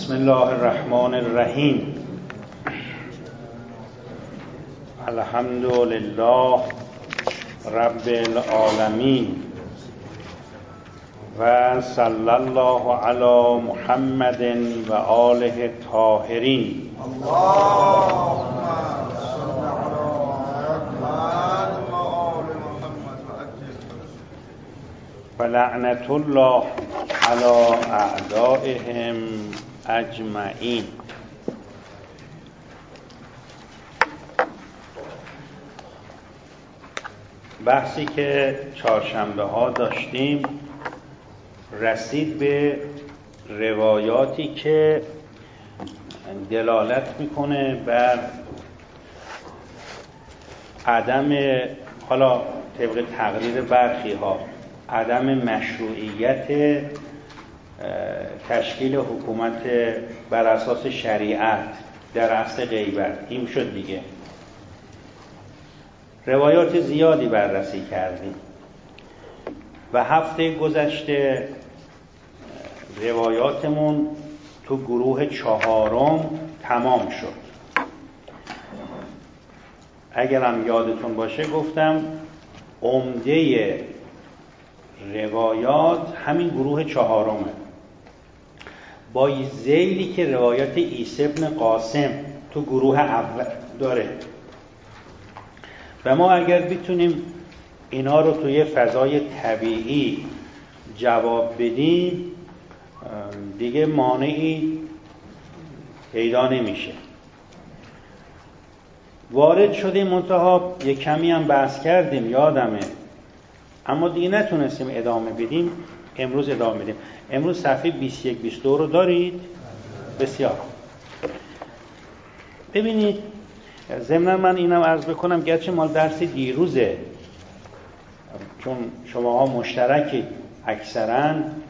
بسم الله الرحمن الرحیم. الحمد لله رب العالمین و صلی الله علی محمد و آله الطاهرین. اللهم صل على محمد و آل محمد و لعنت الله علی اعدائهم اجمعین. بحثی که چهارشنبه ها داشتیم رسید به روایاتی که دلالت میکنه بر عدم، حالا طبق تقریر برخی ها، عدم مشروعیت تشکیل حکومت بر اساس شریعت در عصر غیبت. این شد دیگه. روایات زیادی بررسی کردیم و هفته گذشته روایاتمون تو گروه چهارم تمام شد. اگرم یادتون باشه گفتم عمده روایات همین گروه چهارمه، با ذیلی که روایات عیسی بن قاسم تو گروه اول داره و ما اگر بتونیم اینا رو توی فضای طبیعی جواب بدیم دیگه مانعی پیدا نمیشه. وارد شدیم، منتها یک کمی هم بحث کردیم یادمه، اما دیگه نتونستیم ادامه بدیم. امروز ادامه بدیم. امروز صفحه 21-22 رو دارید؟ بسیار. ببینید، ضمن من اینم عرض بکنم، گرچه مال درس دیروزه چون شماها مشترکید اکثرا،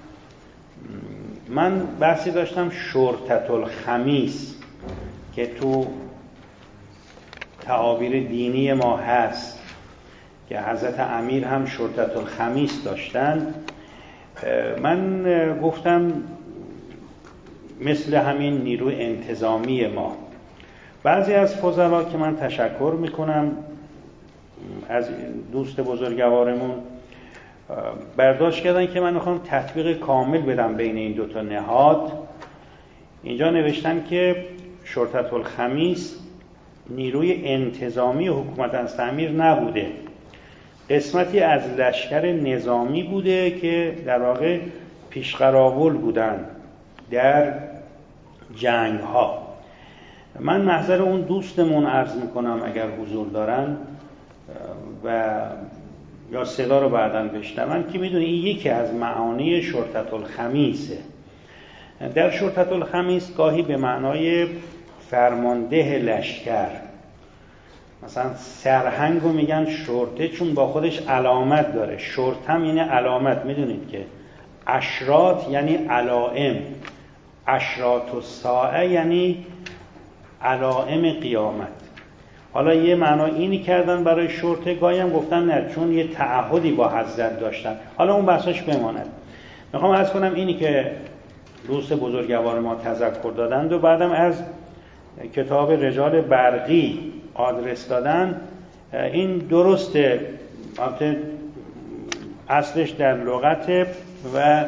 من بحثی داشتم شرطة الخمیس که تو تعابیر دینی ما هست که حضرت امیر هم شرطة الخمیس داشتن. من گفتم مثل همین نیروی انتظامی ما. بعضی از فضلا که من تشکر میکنم از دوست بزرگوارمون برداشت کردن که من میخوام تطبیق کامل بدم بین این دوتا نهاد. اینجا نوشتن که شرطة الخمیس نیروی انتظامی حکومت از امیر نبوده، قسمتی از لشکر نظامی بوده که در واقع پیشقراول بودن در جنگ ها. من محضر اون دوستمون عرض میکنم اگر حضور دارن و یا صدا رو بعداً بشنون که میدونی این یکی از معانی شرطة الخمیسه. در شرطة الخمیس گاهی به معنای فرمانده لشکر، مثلا سرهنگ رو میگن شرطه چون با خودش علامت داره. شرطه هم یعنی علامت. میدونید که اشراط یعنی علائم، اشراط الساعه یعنی علائم قیامت. حالا یه معنا اینی کردن برای شرطه، گاهی هم گفتن نه چون یه تعهدی با حضرت داشتن. حالا اون بحثش بماند. میخوام عرض کنم اینی که دوست بزرگوار ما تذکر دادند و بعدم از کتاب رجال برقی آدرس دادن، این درسته، اصلش در لغت و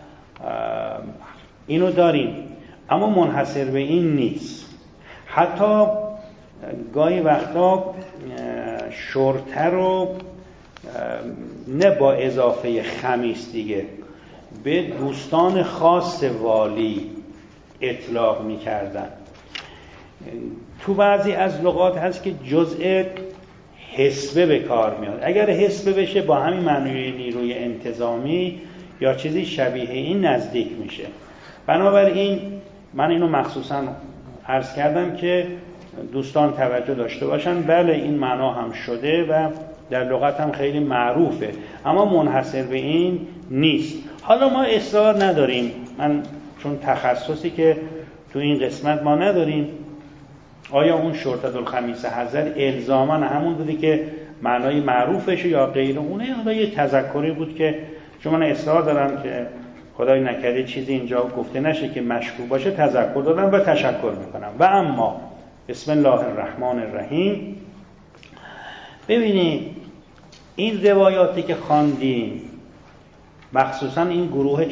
اینو داریم، اما منحصر به این نیست. حتی گاهی وقتا شرطه رو نه با اضافه خمیس دیگه به دوستان خاص والی اطلاق می‌کردن. تو بعضی از لغات هست که جزء حسبه به کار میاد. اگر حسبه بشه با همین معنی نیروی انتظامی یا چیزی شبیه این نزدیک میشه. بنابراین من اینو مخصوصا عرض کردم که دوستان توجه داشته باشن. بله این معنا هم شده و در لغت هم خیلی معروفه، اما منحصر به این نیست. حالا ما اصرار نداریم، من چون تخصصی که تو این قسمت ما نداریم، آیا اون شرطة الخمیس حضرت الزاما همون بوده که معنای معروفشه یا غیر اونه؟ حالا یه تذکری بود که چون من اصرار دارم که خدای نکرده چیزی اینجا گفته نشه که مشکوک باشه تذکر دادم و تشکر میکنم. و اما بسم الله الرحمن الرحیم. ببینید این روایاتی که خواندیم، مخصوصا این گروه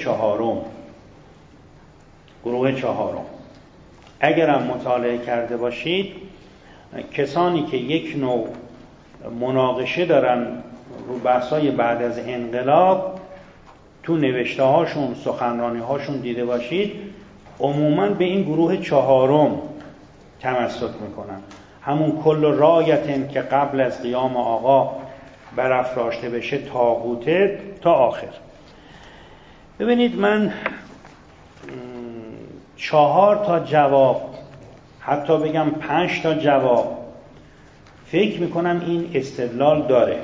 چهارم اگرم مطالعه کرده باشید، کسانی که یک نوع مناقشه دارن رو بحثای بعد از انقلاب، تو نوشته هاشون، سخنرانی هاشون دیده باشید، عموماً به این گروه چهارم تمسک میکنن. همون کل رایتن که قبل از قیام آقا برافراشته بشه طاغوته تا آخر. ببینید من 4 تا جواب، حتی بگم 5 تا جواب فکر میکنم این استدلال داره.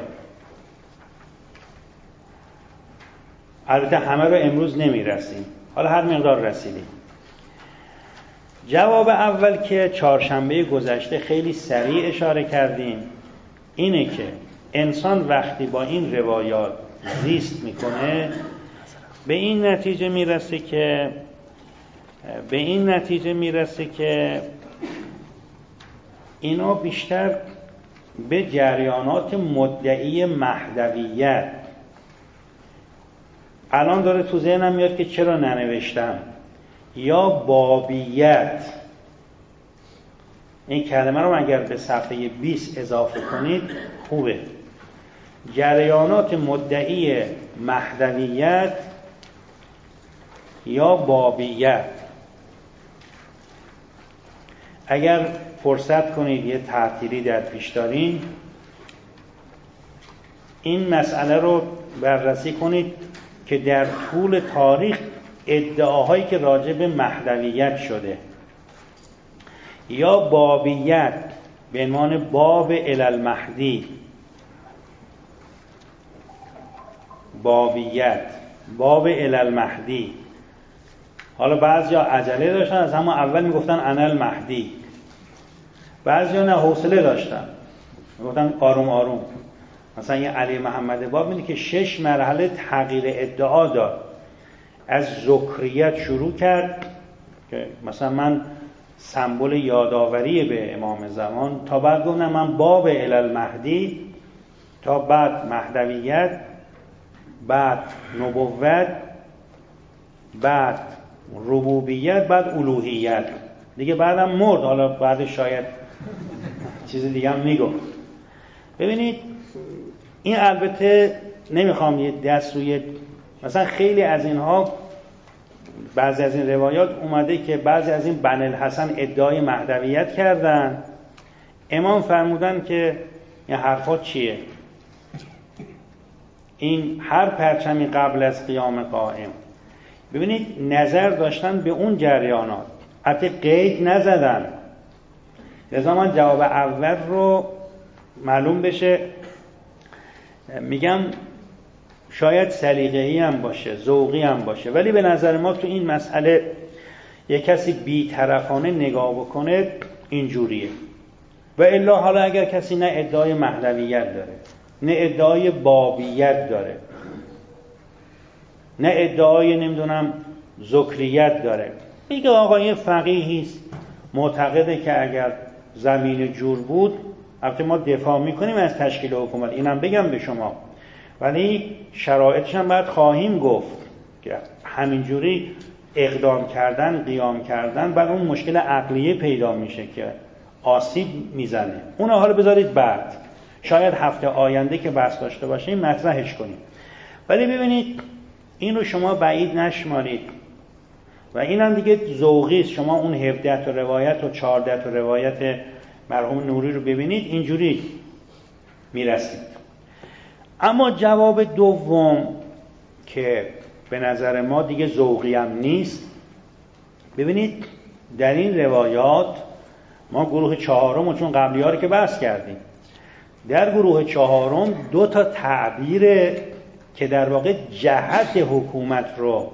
البته همه رو امروز نمیرسیم، حالا هر مقدار رسیدیم. جواب اول که چهارشنبه گذشته خیلی سریع اشاره کردیم اینه که انسان وقتی با این روایات زیست میکنه به این نتیجه میرسه که اینا بیشتر به جریانات مدعی مهدویت، الان داره تو ذهنم میاد که چرا ننوشتم، یا بابیت، این کلمه رو اگر به صفحه 20 اضافه کنید خوبه، جریانات مدعی مهدویت یا بابیت. اگر فرصت کنید یه تعطیلی در پیش دارین، این مسئله رو بررسی کنید که در طول تاریخ ادعاهایی که راجع به مهدویت شده یا بابیت به عنوان باب المهدی، بابیت باب المهدی. حالا بعضیا عجله داشتن، از همون اول میگفتن انا المهدی، بعضیا نه، حوصله داشتن میگفتن آروم آروم. مثلا یه علی محمد باب میگه که 6 مرحله تغییر ادعا داد. از ذکریت شروع کرد که مثلا من سمبل یادآوری به امام زمان، تا بعد گفتم من باب المهدی، تا بعد مهدویت، بعد نبوت، بعد ربوبیت، بعد الوهیت. دیگه بعدم مرد، حالا بعد شاید چیز دیگه هم میگفت. ببینید این البته نمیخوام یه دست روی، مثلا خیلی از اینها، بعضی از این روایات اومده که بعضی از این بنی الحسن ادعای مهدویت کردن، امام فرمودن که این حرفات چیه؟ این هر پرچمی قبل از قیام قائم. ببینید نظر داشتن به اون جریانات، البته قید نزدن. لذا من جواب اول رو معلوم بشه میگم شاید سلیقه‌ای هم باشه، ذوقی هم باشه، ولی به نظر ما تو این مسئله یک کسی بی‌طرفانه نگاه بکنه اینجوریه. و الا حالا اگر کسی نه ادعای مهدویت داره، نه ادعای بابیت داره، نه ادعای نمیدونم ذکریت داره، میگه آقا این فقیهی است معتقده که اگر زمین جور بود، البته ما دفاع میکنیم از تشکیل حکومت، اینم بگم به شما، ولی شرایطش هم باید خواهیم گفت که همینجوری اقدام کردن، قیام کردن، بعد اون مشکل عقلیه پیدا میشه که آسیب میزنه. اون حالا بذارید بعد، شاید هفته آینده که بحث داشته باشیم مطرحش کنیم. ولی ببینید این رو شما بعید نشمارید و اینم دیگه ذوقی است. شما اون 17 تا روایت و 14 تا روایت مرحوم نوری رو ببینید، اینجوری میرسید. اما جواب دوم که به نظر ما دیگه ذوقی هم نیست، ببینید در این روایات ما گروه چهارم، چون قبلی ها رو که بحث کردیم، در گروه چهارم 2 تا تعبیر که در واقع جهت حکومت رو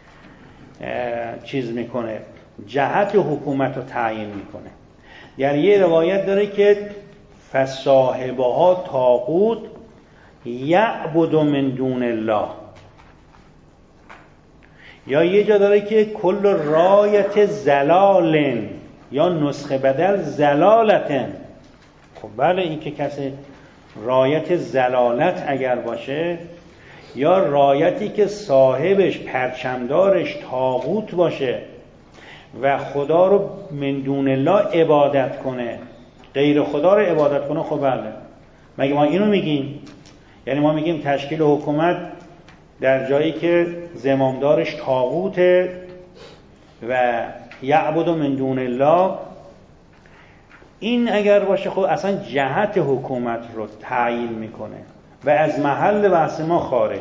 چیز میکنه، جهت حکومت رو تعیین میکنه. در یه روایت داره که فصاحبها طاغوت یعبد من دون الله. یا یه جا داره که کل رایت زلالن، یا نسخه بدل زلالتن. خب بله، این که کسی رایت زلالت اگر باشه، یا رایتی که صاحبش پرچمدارش طاغوت باشه و خدا رو من دون الله عبادت کنه، غیر خدا رو عبادت کنه، خب بله. مگه ما اینو میگیم؟ یعنی ما میگیم تشکیل حکومت در جایی که زمامدارش طاغوته و یعبد من دون الله، این اگر باشه خب اصلا جهت حکومت رو تعیین میکنه و از محل بحث ما خارج.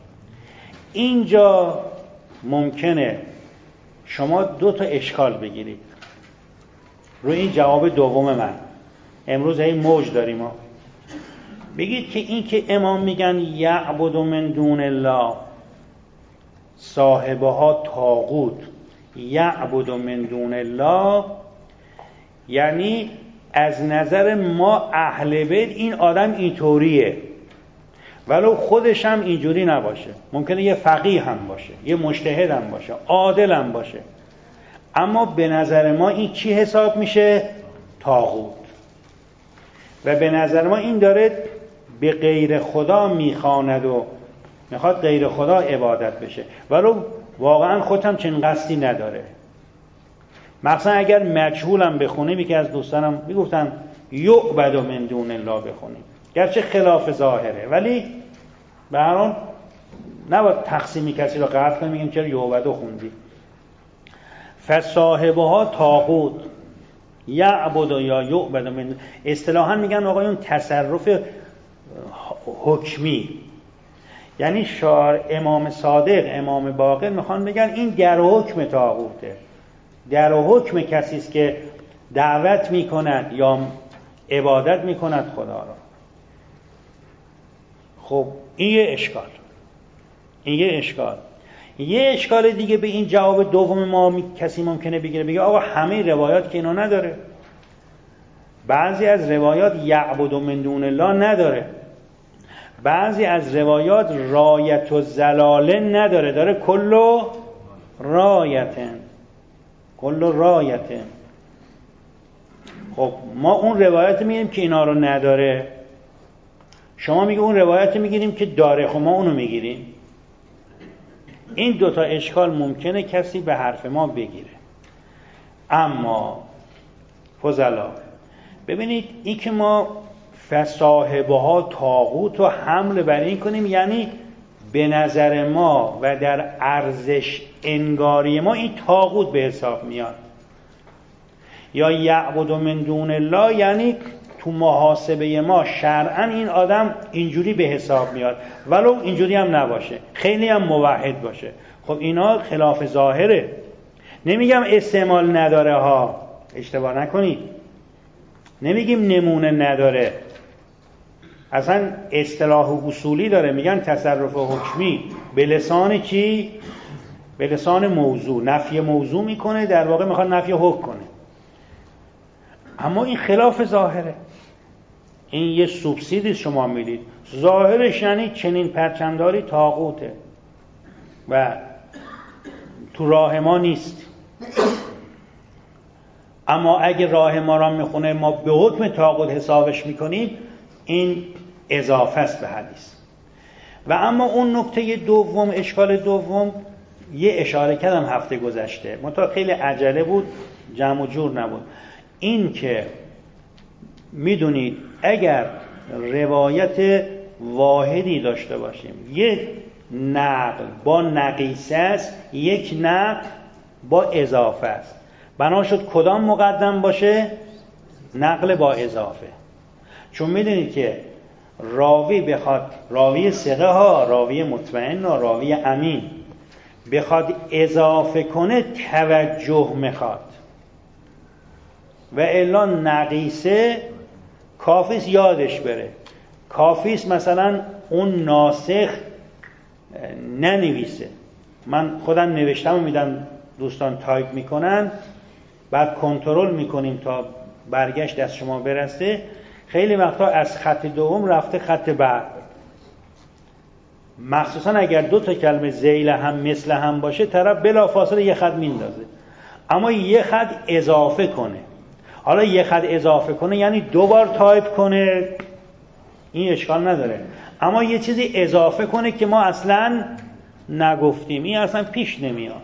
اینجا ممکنه شما 2 تا اشکال بگیرید روی این جواب دوم من. امروز این موج داریم ما. بگید که این که امام میگن یعبد من دون الله، صاحبه ها طاغوت، یعبد من دون الله، یعنی از نظر ما اهل بیت این آدم اینطوریه، ولو خودش هم اینجوری نباشه. ممکنه یه فقیه هم باشه، یه مجتهد هم باشه، عادل هم باشه، اما به نظر ما این چی حساب میشه؟ طاغوت. و به نظر ما این داره به غیر خدا میخواند و میخواد غیر خدا عبادت بشه، ولو واقعا خودم چنین قصدی نداره. مثلا اگر مجهولم بخونیم، یکی از دوستانم میگفتن یعبد من دون الله بخونیم، گرچه خلاف ظاهره، ولی به هر حال نباید تقسیمی کسی رو قطع کنیم میگیم چرا یعبد خوندی. فصاحبه ها طاغوت، یعبد یا یعبد من، اصطلاحا میگن آقایون تصرف حکمی. یعنی امام صادق، امام باقر میخوان بگن این در حکم طاغوته، در حکم کسی است که دعوت میکند یا عبادت میکند خدا را. خب این یه اشکال. یه اشکال دیگه به این جواب دوم ما کسی ممکنه بگیره، بگه آقا همه روایات که اینو نداره، بعضی از روایات یعبد من دون الله نداره، بعضی از روایات رایت و زلاله نداره، داره کل رایتن. خب ما اون روایت میگیم که اینا رو نداره، شما میگه اون روایت میگیریم که داره، خب ما اونو میگیریم. این 2 تا اشکال ممکنه کسی به حرف ما بگیره. اما فضلا ببینید، این که ما فصاحبه ها طاغوت رو حمل بر این کنیم، یعنی به نظر ما و در ارزش انگاری ما این طاغوت به حساب میاد. یا یعبد من دون الله، یعنی تو محاسبه ما شرعا این آدم اینجوری به حساب میاد، ولو اینجوری هم نباشه، خیلی هم موحد باشه. خب اینا خلاف ظاهره. نمیگم استعمال نداره ها، اشتباه نکنید، نمیگیم نمونه نداره، اصلا اصطلاح اصولی داره، میگن تصرف حکمی به لسان چی؟ به لسان موضوع. نفی موضوع میکنه، در واقع میخواد نفی حکم کنه، اما این خلاف ظاهره. این یه سوبسیدی شما میدید، ظاهرش یعنی چنین پرچمداری طاغوته و تو راه ما نیست. اما اگه راه ما را میخونه ما به حکم طاغوت حسابش میکنیم، این اضافه است به حدیث. و اما اون نکته دوم، اشکال دوم، یه اشاره کردم هفته گذشته، منتها خیلی عجله بود، جمع و جور نبود. این که میدونید اگر روایت واحدی داشته باشیم، یک نقل با نقیصه است، یک نقل با اضافه است، بنا شد کدام مقدم باشه؟ نقل با اضافه. چون میدونید که راوی بخواد، راوی ثقه ها، راوی مطمئن ها، راوی امین بخواد اضافه کنه توجه میخواد، و الا نقیصه کافیست یادش بره، کافیست مثلا اون ناسخ ننویسه. من خودم نوشتم و میدم دوستان تایپ میکنن، بعد کنترل میکنیم تا برگشت از شما برسه. خیلی وقتا از خط دوم رفته خط بعد، مخصوصا اگر دو تا کلمه ذیل هم مثل هم باشه طرف بلافاصله یه خط میندازه. اما یه خط اضافه کنه، حالا یه خط اضافه کنه یعنی 2 بار تایپ کنه، این اشکال نداره. اما یه چیزی اضافه کنه که ما اصلا نگفتیم، این اصلا پیش نمیاد.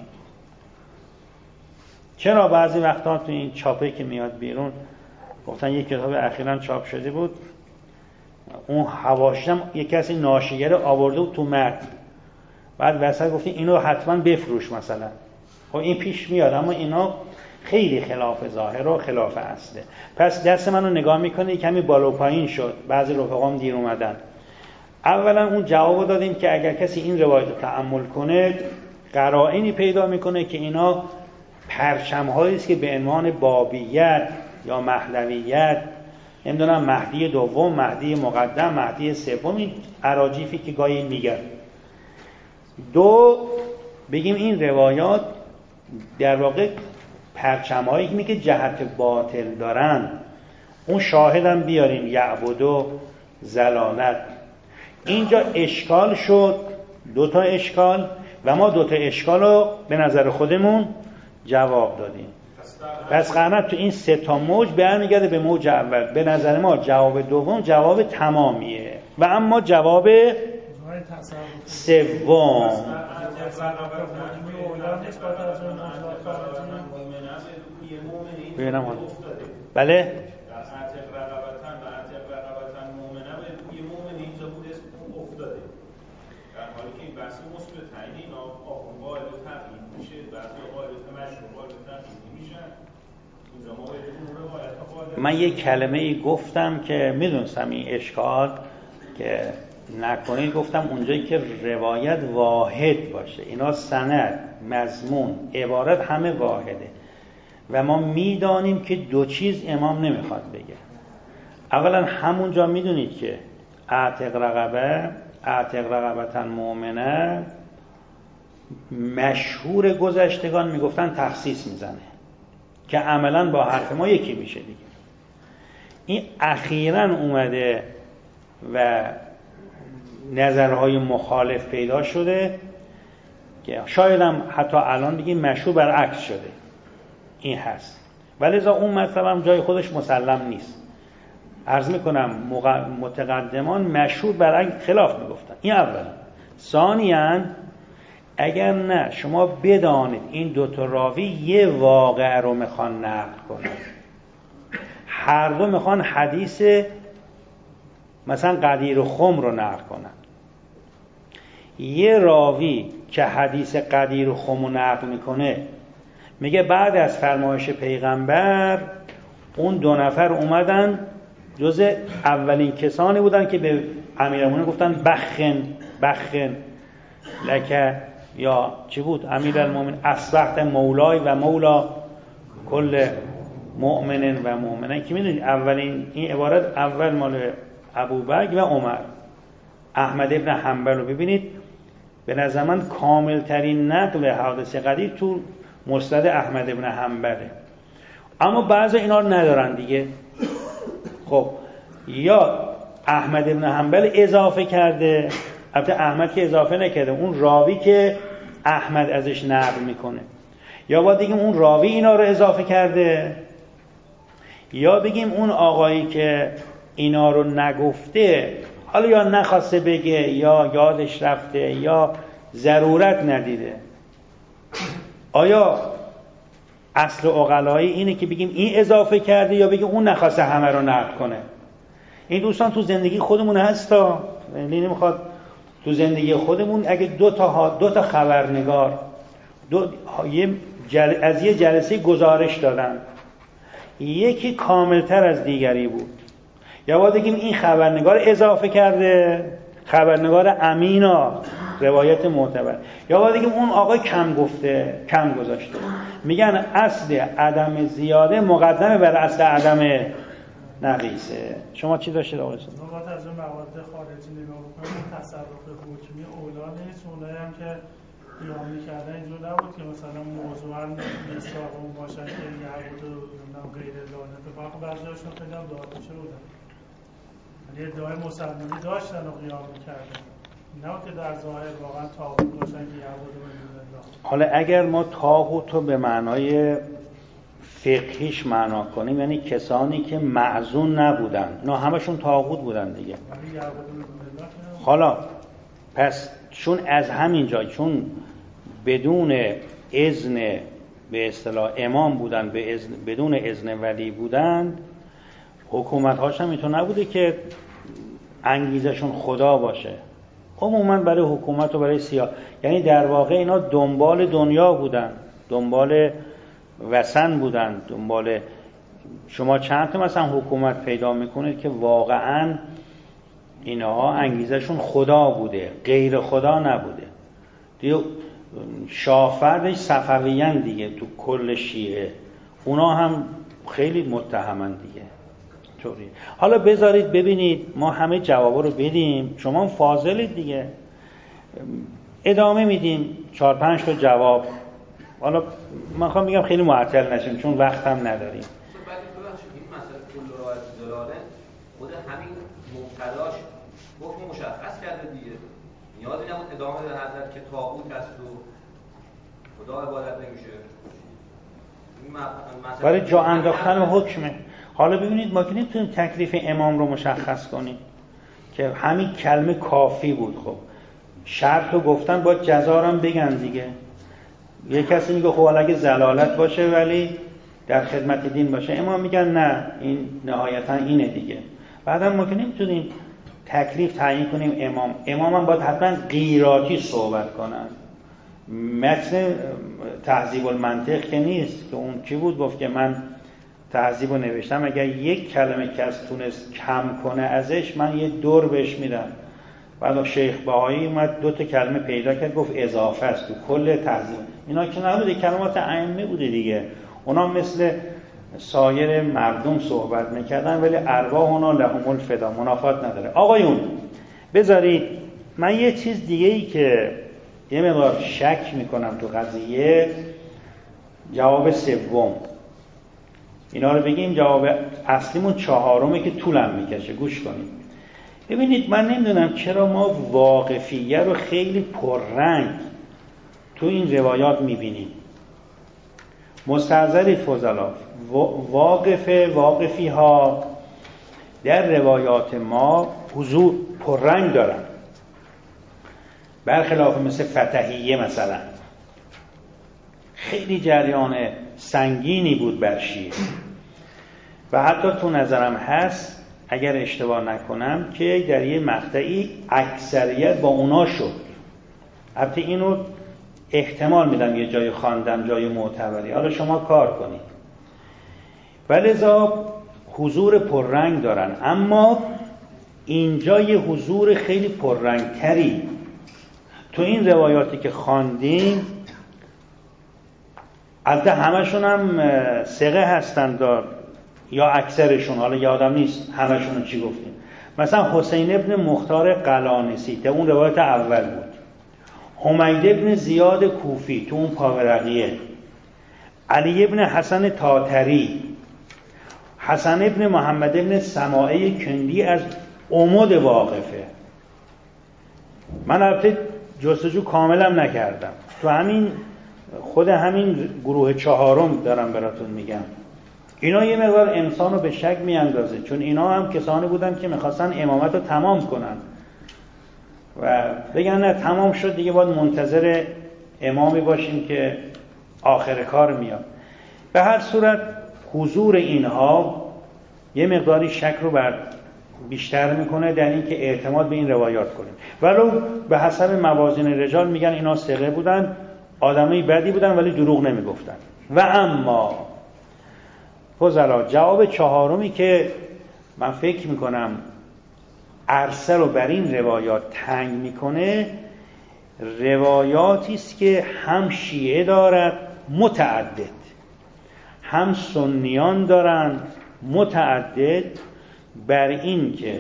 چرا بعضی وقتا تو این چاپه که میاد بیرون، گفتن یک کتاب اخیراً چاپ شده بود، اون حواشی‌ام یک کسی ناشیگر آورده بود تو متن، بعد وسط گفتین اینو حتما بفروش مثلا. خب این پیش میاد، اما اینا خیلی خلاف ظاهر و خلاف اصله. پس دست منو نگاه میکنه کمی بالا و پایین شد، بعضی رفقام دیر اومدن. اولا اون جوابو دادیم که اگر کسی این روایت رو تأمل کنه قرائنی پیدا میکنه که اینا پرچم‌هایی است که به عنوان بابیت یا مهدویت، نمیدونم مهدی دوم، مهدی مقدم، مهدی سوم، این اراجیفی که گاهی میگن. 2 بگیم این روایات در واقع پرچم‌هایی که جهت باطل دارن، اون شاهدم بیاریم، یعبدو، زلالت. اینجا اشکال شد، 2 تا اشکال، و ما 2 تا اشکال رو به نظر خودمون جواب دادیم. پس قرنت تو این 3 تا موج برمیگرده به موج اول. به نظر ما جواب دوم جواب تمامیه، و اما جواب سوم ببینم حالا. بله من یک کلمه ای گفتم که میدونستم این اشکال که نکنید، گفتم اونجایی که روایت واحد باشه، اینا سند، مضمون، عبارت همه واحده و ما میدانیم که 2 چیز امام نمیخواد بگه. اولا همونجا میدونید که اعتق رقبتن مؤمنه مشهور گذشتگان میگفتن تخصیص میزنه که عملا با حرف ما یکی میشه دیگه. این اخیراً اومده و نظرهای مخالف پیدا شده که شاید هم حتی الان بگیم مشهور برعکس شده، این هست. ولی اون مطلب هم جای خودش مسلم نیست. عرض میکنم متقدمان مشهور برعکس خلاف میگفتن. این اولا. ثانیاً اگر نه شما بدانید این 2 تا راوی یه واقعه رو میخوان نقل کنن، هر دو میخوان حدیث مثلا قدیر خم رو نقل کنن. یه راوی که حدیث قدیر خم رو نقل میکنه میگه بعد از فرمایش پیغمبر اون 2 نفر اومدن جز اولین کسانی بودن که به امیرالمومنین گفتن بخن لکه، یا چی بود امیرالمومنین اصبحت مولای و مولا کل مؤمنین و مؤمنین، که میدونید اولین این عبارت اول مال ابوبکر و عمر. احمد ابن حنبل رو ببینید، به نظر من کامل ترین نقل حادث قدیر تو مسند احمد ابن حنبله، اما بعضی اینا رو ندارن دیگه. خب یا احمد ابن حنبل اضافه کرده، البته احمد که اضافه نکرده، اون راوی که احمد ازش نقل میکنه، یا باید بگیم اون راوی اینا رو اضافه کرده، یا بگیم اون آقایی که اینا رو نگفته حالا یا نخواسته بگه یا یادش رفته یا ضرورت ندیده. آیا اصل عقلایی اینه که بگیم این اضافه کرده یا بگیم اون نخواسته همه رو نقل کنه؟ این دوستان تو زندگی خودمون هستا، یعنی نمیخواد تو زندگی خودمون اگه دو تا خبرنگار از یه جلسه گزارش دادن، یکی کاملتر از دیگری بود، یا باید بگیم این خبرنگار اضافه کرده، خبرنگار امینا، روایت معتبر، یا باید بگیم اون آقا کم گفته، کم گذاشته. میگن اصل عدم زیاده مقدمه بر اصل عدم نقیصه. شما چی داشتید آقای صاحب؟ نقاط از اون مواد خارجی نگاه بکنیم، تصرف حکمی اولا نیست. اونایی هم که قیام می‌کردن اینجور نبود که مثلا موضوعاً مصداق اون باشن که یعبد و غیر لانه اتفاق بعضی‌هاشون خیلی هم داده شده بودن، یعنی ادعای مسلمانی داشتن و قیام می‌کردن. نه که در ظاهر واقعا طاغوت باشن که یعبدون من الله. حالا اگر ما طاغوت رو به معنای فقهیش معنا کنیم، یعنی کسانی که معزون نبودن، نه همشون طاغوت بودن دیگه. حالا پس چون از همین جای، چون بدون اذن به اصطلاح امام بودن، بدون اذن ولی بودن، حکومت هاش هم اینطور نبوده که انگیزشون خدا باشه. عموما برای حکومت و برای سیاست، یعنی در واقع اینا دنبال دنیا بودن، دنبال وثن بودن، دنبال. شما چند تا مثلا حکومت پیدا میکنید که واقعا اینها انگیزشون خدا بوده، غیر خدا نبوده دیگه. شاهفردش صفویان دیگه تو کل شیعه، اونا هم خیلی متهمن دیگه. طوری. حالا بذارید ببینید ما همه جوابا رو بدیم، شما هم فاضلید دیگه، ادامه میدیم 4-5 تا جواب. حالا من خواهم میگم خیلی معطل نشیم چون وقت هم نداریم. بعد این مسئله کل رایت دلاله خود همین مبتداش حکم مشخص کرده دیگه، نیازی نبود ادامه بده حضرت که طاغوت هست و خدا عبادت نمیشه. برای جا انداختن حکمه. حالا ببینید ما که نمیتونیم تکلیف امام رو مشخص کنیم که همین کلمه کافی بود. خب شرط رو گفتن، باید جزا رو هم بگن دیگه. یه کسی میگه خب حالا اگه زلالت باشه ولی در خدمت دین باشه، امام میگن نه این نهایتا اینه دیگه. بعدم ما که نمیتونیم تکلیف تعیین کنیم. امام هم باید حتما قیراتی صحبت کنن. متن تهذیب المنطق که نیست که اون چی بود گفت که من تهذیب رو نوشتم، اگر یک کلمه کس تونست کم کنه ازش من یه دور بهش میدم. بعد شیخ بهایی اومد 2 تا کلمه پیدا کرد گفت اضافه است تو کل تهذیب. اینا که نبوده، کلمات ائمه بوده دیگه. اونا مثل سایر مردم صحبت میکردن ولی ارواح اونا لهم الفدا، منافات نداره. آقایون بذارید من یه چیز دیگه ای که یه مقدار شک میکنم تو قضیه، جواب سوم اینا رو بگیم. جواب اصلیمون 4 که طولم میکشه، گوش کنید. ببینید من نمیدونم چرا ما واقفیه رو خیلی پررنگ تو این روایات میبینیم. مستحضرید فضلا، واقفی ها در روایات ما حضور پررنگ دارن، برخلاف مثل فتحیه مثلا خیلی جریان سنگینی بود بر شیعه. و حتی تو نظرم هست اگر اشتباه نکنم که در یه مقطعی اکثریت با اونا شد. البته اینو احتمال میدم یه جای خواندم، جای معتبری، حالا شما کار کنید. ولذا حضور پررنگ دارن، اما اینجا یه حضور خیلی پررنگتری تو این روایاتی که خواندیم. البته همشون هم ثقه هستن دار یا اکثرشون، حالا یادم نیست همشون چی گفتیم. مثلا حسین ابن مختار قلانسی تو اون روایت اول بود، حمید ابن زیاد کوفی تو اون پاورقیه، علی ابن حسن تاتری، حسن ابن محمد ابن سماعه کندی از عمد واقفه. من البته جستجو کاملم نکردم، تو همین خود همین گروه 4 دارم براتون میگم. اینا یه مقدار انسان رو به شک میاندازه، چون اینا هم کسانی بودن که میخواستن امامت رو تمام کنن و بگن نه تمام شد دیگه، باید منتظر امامی باشیم که آخر کار میاد. به هر صورت حضور اینها یه مقداری شک رو بیشتر میکنه در این که اعتماد به این روایات کنیم. ولو به حسب موازین رجال میگن اینا ثقه بودن، آدمای بدی بودن ولی دروغ نمیگفتن. و اما فضلا جواب 4 که من فکر میکنم عرصه رو بر این روایات تنگ میکنه، روایاتی است که هم شیعه دارد متعدد، هم سنیان دارند متعدد، بر این که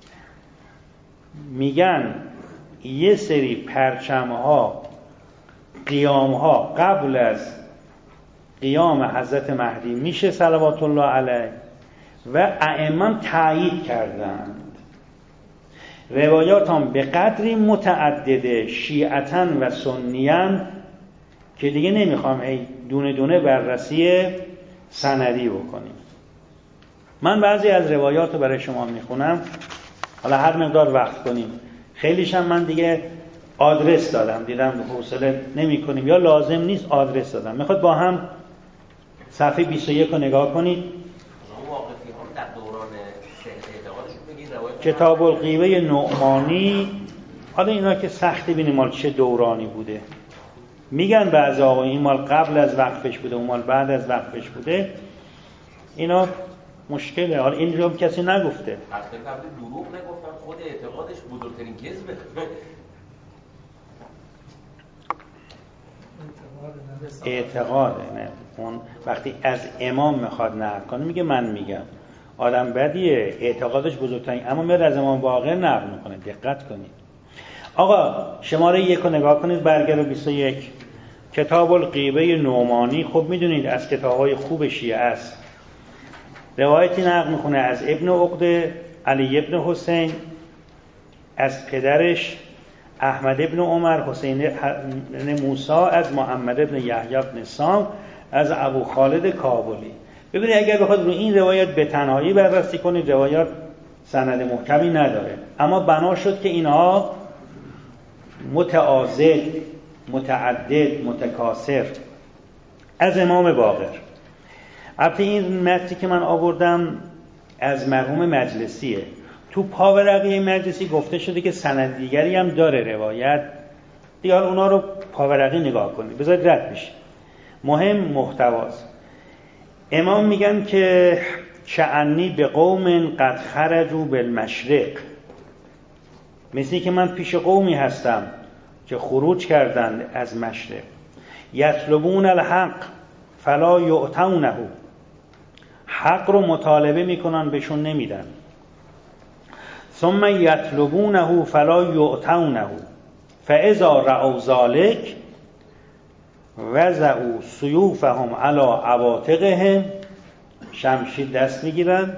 میگن یه سری پرچم‌ها، قیام‌ها قبل از قیام حضرت مهدی میشه صلوات الله علیه و ائمه تایید کردند. روایات هم به قدری متعدده شیعتاً و سنیاً که دیگه نمیخوام دونه دونه بررسی سندی بکنیم. من بعضی از روایات رو برای شما میخونم، حالا هر مقدار وقت کنیم. خیلیش هم من دیگه آدرس دادم، دیدم حوصله نمی کنیم یا لازم نیست آدرس دادم. میخواد با هم صفحه 21 رو نگاه کنید. کتاب الغیبه نعمانی. حالا اینا که سختی بینیم مال چه دورانی بوده. میگن بعضی آقا این مال قبل از وقفش بوده، اون مال بعد از وقفش بوده. اینا مشکله. حالا اینجا هم کسی نگفته. اصلا قبل دروغ نگفتن، خود اعتقادش بزرگترین کذبه. اعتقاده نه. اون وقتی از امام میخواد نقل کنه میگه من میگم. آدم بدیه، اعتقادش بزرگترین، اما میاد از امام باقر نقل میکنه. دقت کنید. آقا شماره 1 رو نگاه کنید، برگرد 21. کتاب الغیبه نعمانی. خب میدونید از کتاب‌های خوب شیعه است. روایتی نقل میکنه از ابن عقده علی ابن حسین، از پدرش احمد ابن عمر حسین ابن موسی، از محمد ابن یحیی ابن سام، از ابو خالد کابلی. ببینید اگر بخواد رو این روایت به تنهایی بررسی کنید، روایت سند محکمی نداره، اما بنا شد که اینها متعاضد، متعدد، متکاثر از امام باقر. البته این متنی که من آوردم از مرحوم مجلسیه. تو پاورقی مجلسی گفته شده که سند دیگری هم داره روایت دیگه. حالا اونا رو پاورقی نگاه کنید، بذارید رد بشه. مهم محتواست. امام میگن که شأنی به قوم قد خرجوا بالمشرق، مثلی که من پیش قومی هستم که خروج کردند از مشرق. یطلبون الحق فلا یعطونه، حق رو مطالبه میکنن بهشون نمیدن. ثم یطلبونه فلا یعطونه فاذا رأوا ذلک وضعوا سیوفهم علی عواتقهم، شمشیر دست میگیرن.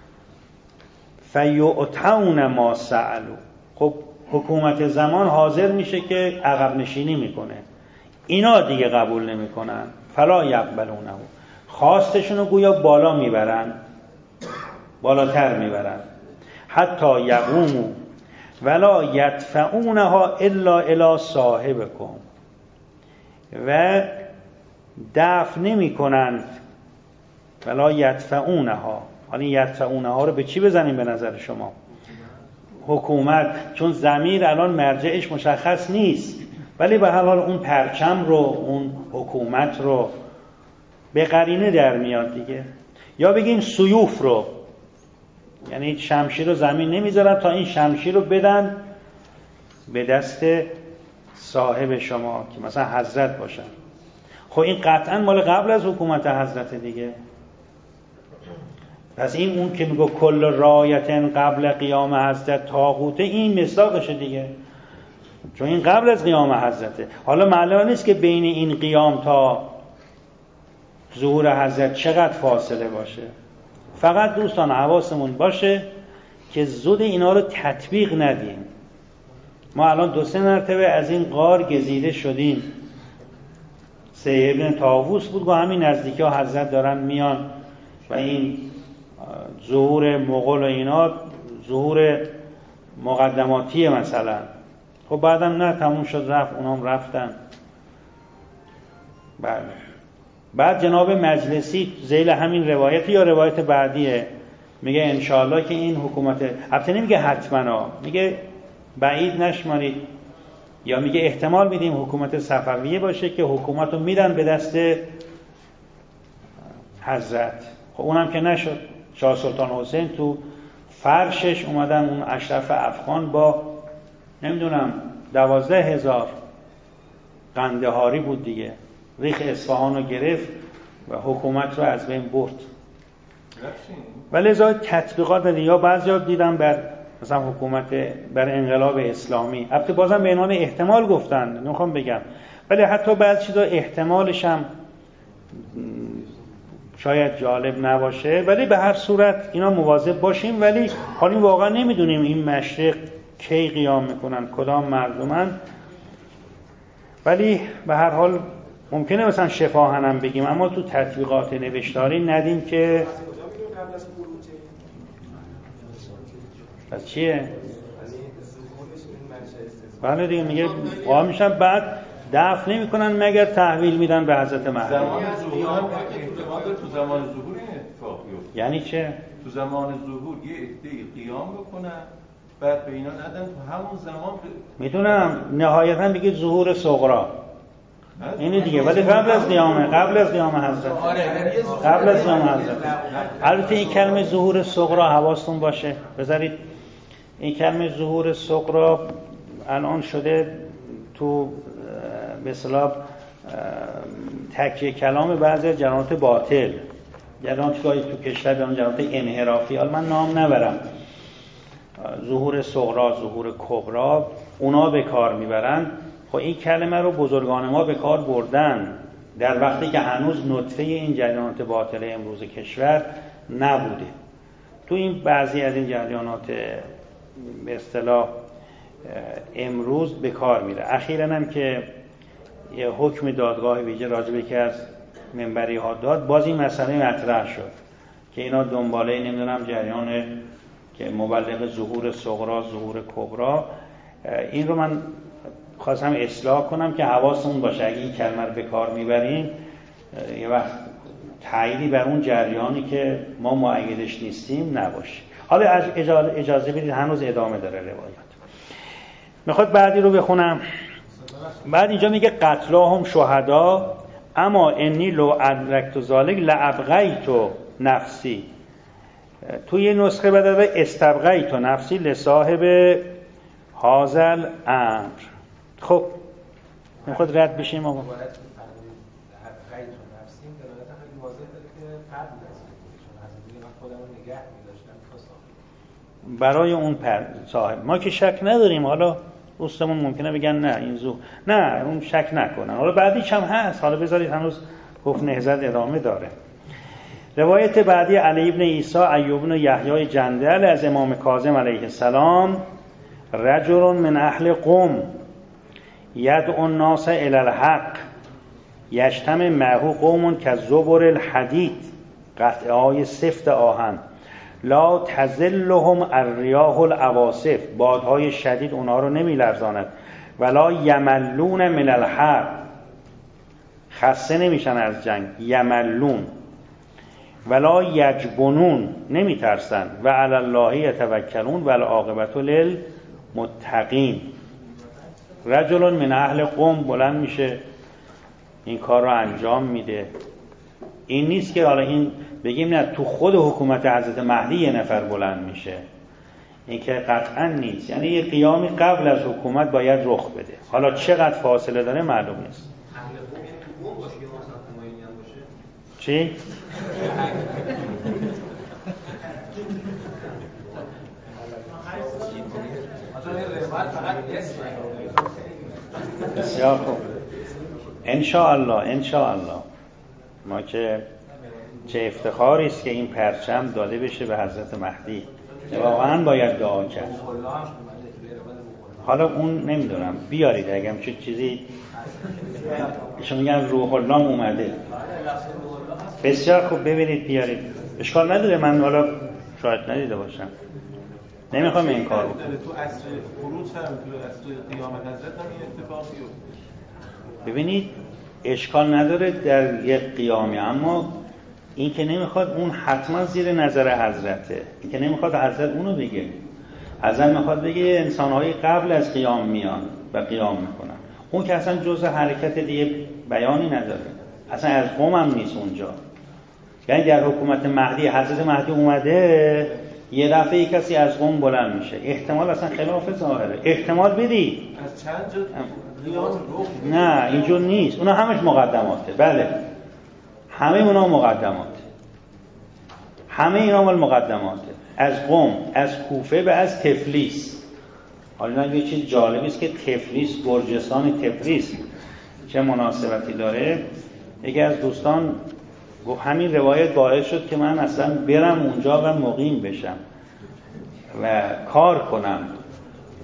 فیعطون ما سألوا، خب حکومت زمان حاضر میشه که عقب نشینی میکنه. اینا دیگه قبول نمیکنن. فلا یقبلونه، خواستشون رو گویا بالا میبرن، بالاتر میبرن. حتی یقوموا ولا یدفعونها الا الی صاحبکم، و دفع نمی کنند. ولا یدفعونها، حالا یدفعونها رو به چی بزنیم به نظر شما؟ حکومت، چون ضمیر الان مرجعش مشخص نیست، ولی به هر حال اون پرچم رو، اون حکومت رو به قرینه در میاد دیگه. یا بگیم سیوف رو، یعنی شمشیر رو زمین نمیذارن تا این شمشیر رو بدن به دست صاحب شما که مثلا حضرت باشن. خب این قطعا مال قبل از حکومت حضرت دیگه. پس این اون که میگه کل رایت قبل قیام حضرت طاغوته، این مصداقشه دیگه، چون این قبل از قیام حضرته. حالا معلوم نیست که بین این قیام تا ظهور حضرت چقدر فاصله باشه. فقط دوستان حواسمون باشه که زود اینا رو تطبیق ندیم. ما الان 2-3 مرتبه از این غار گزیده شدیم. سید ابن طاووس بود، گفت همین نزدیکی ها حضرت دارن میان و این ظهور مغول و اینا ظهور مقدماتیه مثلا. خب بعدم نه، تموم شد رفت، اونام رفتن. بله. بعد جناب مجلسی ذیل همین روایت یا روایت بعدیه میگه انشاءالله که این حکومت، البته نمیگه حتما، میگه بعید نشمارید، یا میگه احتمال میدیم حکومت صفویه باشه که حکومت رو میدن به دست حضرت. خب اونم که نشد. شاه سلطان حسین تو فرشش اومدن اون اشرف افغان با نمیدونم 12,000 قندهاری بود دیگه، ریخ اصفهان رو گرفت و حکومت رو از بین برد. ولی لذا تطبیقات دادی. یا بعضی دیدم بر مثلا حکومت بر انقلاب اسلامی، البته بازم به عنوان احتمال گفتن، نمیخوام بگم، ولی حتی بعضی چیزا احتمالش هم شاید جالب نباشه، ولی به هر صورت اینا مواظب باشیم. ولی حالا واقعا نمیدونیم این مشرق کی قیام میکنن، کدام مردمن. ولی به هر حال ممکنه مثلا شفاهنم بگیم، اما تو تطبیقات نوشتاری ندیم که پس چیه؟ بله دیگه، میگه قائم میشن بعد دفع نمیکنن مگر تحویل میدن به حضرت مهدی. زمان ظهور تو زمان ظهور این اتفاق بیفته. یعنی چه؟ تو زمان ظهور یه عده‌ای قیام بکنن بعد به اینا ندن تو همون زمان میدونم نهایتا بگید ظهور صغرا اینه دیگه، ولی قبل از قیام حضرت، قبل از قیام حضرت. البته این کلمه ظهور صغرا حواستون باشه، بذارید این کلمه ظهور صغرا الان شده تو به اصطلاح تکیه کلام بعضی از جنایات باطل، جنایاتی که تو کشور به اون جنایات انحرافی، حالا من نام نبرم، ظهور صغرا، ظهور کبرا، اونا به کار میبرن. خب این کلمه رو بزرگان ما به کار بردن در وقتی که هنوز نطفه این جریانات باطل امروز کشور نبوده. تو این بعضی از این جریانات به اصطلاح امروز به کار میره. اخیراً هم که یه حکم دادگاه ویژه راجع به که از منبری ها داد، باز این مسئله مطرح شد که اینا دنباله نمیدونم جریان که مبلغ ظهور صغرا، ظهور کبرا، این رو من خواستم اصلاح کنم که حواسمون باشه اگه این کلمه رو به کار میبریم یه وقت تأییدی بر اون جریانی که ما مؤیدش نیستیم نباشه. حالا اجازه بدید، هنوز ادامه داره روایت. میخواد بعدی رو بخونم. بعد اینجا میگه قتلاهم شهدا اما انی لو ادرکت ذالک لابغیت نفسی. توی یه نسخه بداره استبغیت نفسی لصاحب هازل امر. خب میخواد رد بشیم آقا. برای اون صاحب ما که شک نداریم. حالا دوستمون ممکنه بگن نه این نه اون شک نکنن، حالا بعدیش هم هست، حالا بذارید هنوز گفت نهضت ادامه داره. روایت بعدی علی ابن عیسی ایوب بن یحیی جندل از امام کاظم علیه السلام: رجل من اهل قم یدعو الناس الی الحق یجتمع معه قوم کالزبر الحدید، قطعه های سفت آهن، لا تزلهم الریاح العواصف، بادهای شدید اونها رو نمی لرزاند، ولا یملون من الحرب، خسته نمیشن از جنگ، یملون، ولا یجبنون، نمی ترسن، و علی الله یتوکلون و العاقبة للمتقین. رجل من اهل قم بلند میشه این کار رو انجام میده. این نیست که حالا این بگیم نه تو خود حکومت حضرت مهدی یه نفر بلند میشه، این که قطعا نیست. یعنی یه قیامی قبل از حکومت باید رخ بده. حالا چقدر فاصله داره معلوم نیست. چی؟ بسیار خوب، انشاءالله ما که چه افتخاری است که این پرچم داده بشه به حضرت مهدی، واقعا باید دعا کرد. حالا اون نمیدونم بیارید اگه هم چه چیزی ایشون میگن روح الله اومده. بسیار خوب، ببینید بیارید، اشکال نداره، من حالا شاید ندیده باشم، نمیخوام این کار بکنم. تو عصر خروج هم تو عصر قیامت حضرت هم این اتفاق بیفته. ببینید اشکال نداره در یک قیامی، اما این که نمیخواد اون حتما زیر نظر حضرته، این که نمیخواد حضرت اونو بگه. حضرت میخواد بگه انسانهای قبل از قیام میان و قیام میکنن، اون که اصلا جزء حرکت دیگه بیانی نداره، اصلا از قوم هم نیست اونجا. یعنی در حکومت مهدی حضرت مهدی اومده یه دفعه کسی از قوم بلند میشه، احتمال اصلا خلاف ظاهره، احتمال بدی از چند جا قیام رخ. نه اینجور نیست، اونا همش مقدماته. بله همه اونا مقدماته، همه اینا مال مقدماته، از قم، از کوفه و از تفلیس. حالا یه چیز جالبی است که تفلیس، گرجستان تفلیس چه مناسبتی داره. یکی از دوستان گفت همین روایت باعث شد که من اصلا برم اونجا و مقیم بشم و کار کنم.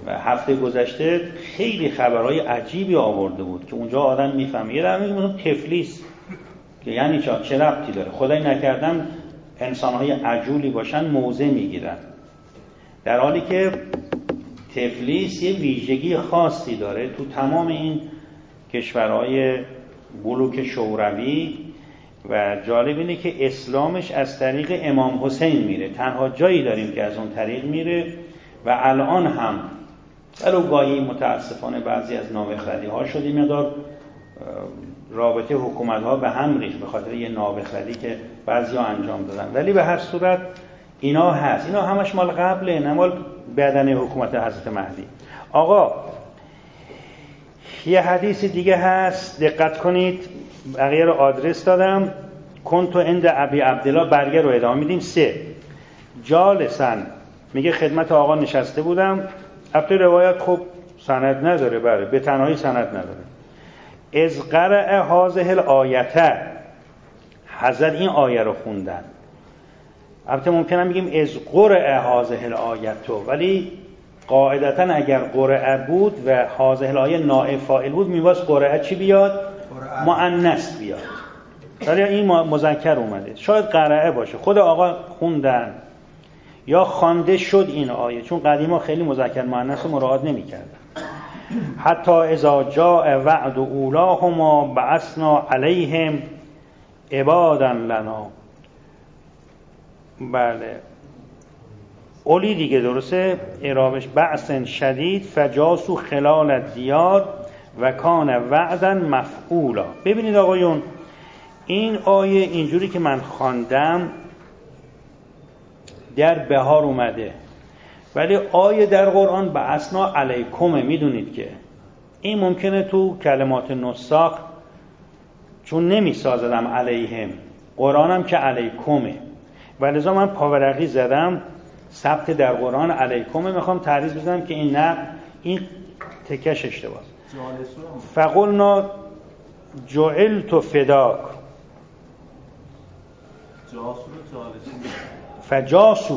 و هفته گذشته خیلی خبرهای عجیبی آورده بود که اونجا آدم میفهمه. یه در میگم تفلیس که یعنی چه ربطی داره؟ خدای نکردن انسانهای عجولی باشن موضع میگیرن، در حالی که تفلیس یه ویژگی خاصی داره تو تمام این کشورهای بلوک شوروی و جالب اینه که اسلامش از طریق امام حسین میره، تنها جایی داریم که از اون طریق میره و الان هم ولو گاهی متاسفانه بعضی از نابخردی ها شده مقدار رابطه حکومت ها به هم ریخت به خاطر یه نابخردی که بعضی ها انجام دادن، ولی به هر صورت اینا هست. اینا همش مال قبله، نه مال بعدن حکومت حضرت مهدی. آقا یه حدیث دیگه هست، دقت کنید، بقیه رو آدرس دادم. کنتو عند ابی عبدالله، برگه رو ادامه میدیم. 3 جالسن، میگه خدمت آقا نشسته بودم. البته روایت خب سند نداره، بله به تنهایی سند نداره. از قرأ هذه الآیه، حضرت این آیه رو خوندن. البته ممکنه بگیم از قرأ هذه الآیه، ولی قاعدتا اگر قرأ بود و هذه الآیه نائب فاعل بود میواس قرأ چی بیاد؟ مؤنث بیاد، ولی این مذکر اومده. شاید قرأ باشه، خود آقا خوندن یا خوانده شد این آیه، چون قدیما خیلی مذکر مؤنث مراعات نمی‌کردن. حتی اذا جاء وعد اولاهما بعثنا علیهم عبادا لنا. بله اولی دیگه درسته اعرابش، بعث شدید فجاسو خلال الدیار و کان وعدا مفعولا. ببینید آقایون، این آیه اینجوری که من خواندم در بهار اومده، ولی آیه در قرآن بعثنا علیکم. میدونید که این ممکنه تو کلمات نساخ چون نمیسازدم علیهم، قرآنم که علیکمه، ولذا من پاورقی زدم ثبت در قرآن علیکمه. میخوام تعریض بزنم که این نه، این تکش اشتباه. فقلنا جعلت فداک، فجاسو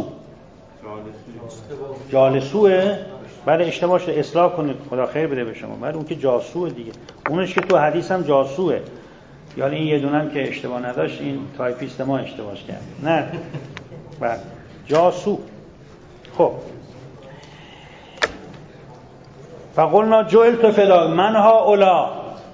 جالسوه. بله اشتباه شده، اصلاح کنید خدا خیر بده به شما. بله اون که جاسوه دیگه، اونش که تو حدیث هم جاسوه. یعنی این یه دونم که اشتباه نداشت، این تایپیست ما اشتباهش کرد. نه بله جاسو. خب فقلنا جعلت فداک منها اولا،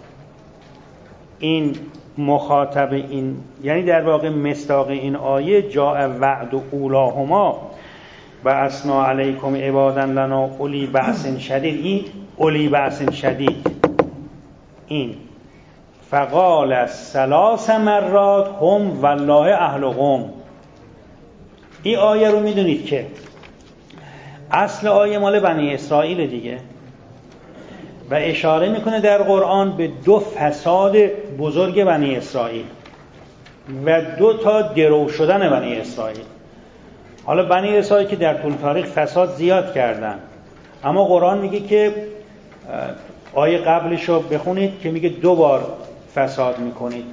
این مخاطب این یعنی در واقع مصداق این آیه جاء وعد اولاهما بعثنا علیکم عبادا لنا اولی بأس شدید. این اولی بأس شدید، این فقال 3 مرات هم والله اهل قوم. این آیه رو میدونید که اصل آیه مال بنی اسرائیل دیگه، و اشاره میکنه در قرآن به 2 فساد بزرگ بنی اسرائیل و 2 تا درو شدن بنی اسرائیل. حالا بنی اسرائیل که در طول تاریخ فساد زیاد کردن، اما قرآن میگه که آیه قبلش رو بخونید که میگه 2 بار فساد میکنید.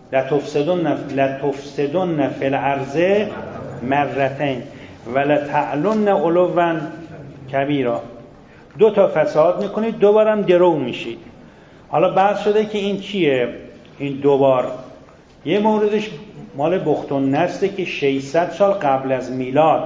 لتفسدن فی الارض مرتین ولتعلن علوا کبیرا. 2 تا فساد میکنید، 2 بارم درو میشید. حالا بحث شده که این چیه این 2 بار؟ یه موردش مال بخت‌النصره که 600 سال قبل از میلاد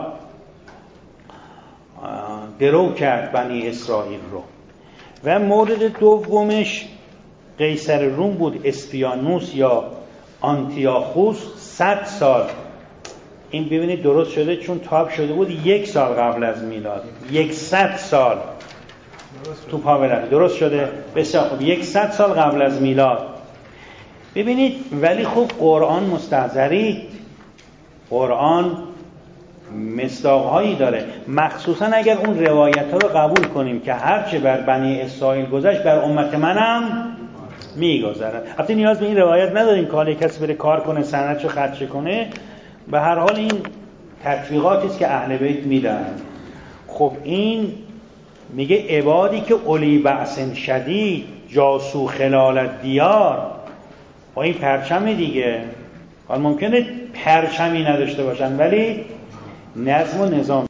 درو کرد بنی اسرائیل رو، و مورد دومش قیصر روم بود، اسپیانوس یا آنتیاخوس. 100 سال این ببینید درست شده چون تاب شده بود 1 سال قبل از میلاد. 100 سال تو پاورقی درست شده. بسیار خوب، 100 سال قبل از میلاد. ببینید ولی خب قرآن مستحضری، قرآن مصداق‌هایی داره، مخصوصا اگر اون روایت ها رو قبول کنیم که هرچه بر بنی اسرائیل گذشت بر امت منم میگذرد. البته نیاز به این روایت نداریم که حالا کسی بره کار کنه سندشو خدشه کنه، به هر حال این تطبیقاتی است که اهل بیت میدن. خب این میگه عبادی که اولی بأس شدید جاسو خلال الدیار، با این پرچم دیگه. حالا ممکنه پرچمی نداشته باشن ولی نظم و نظام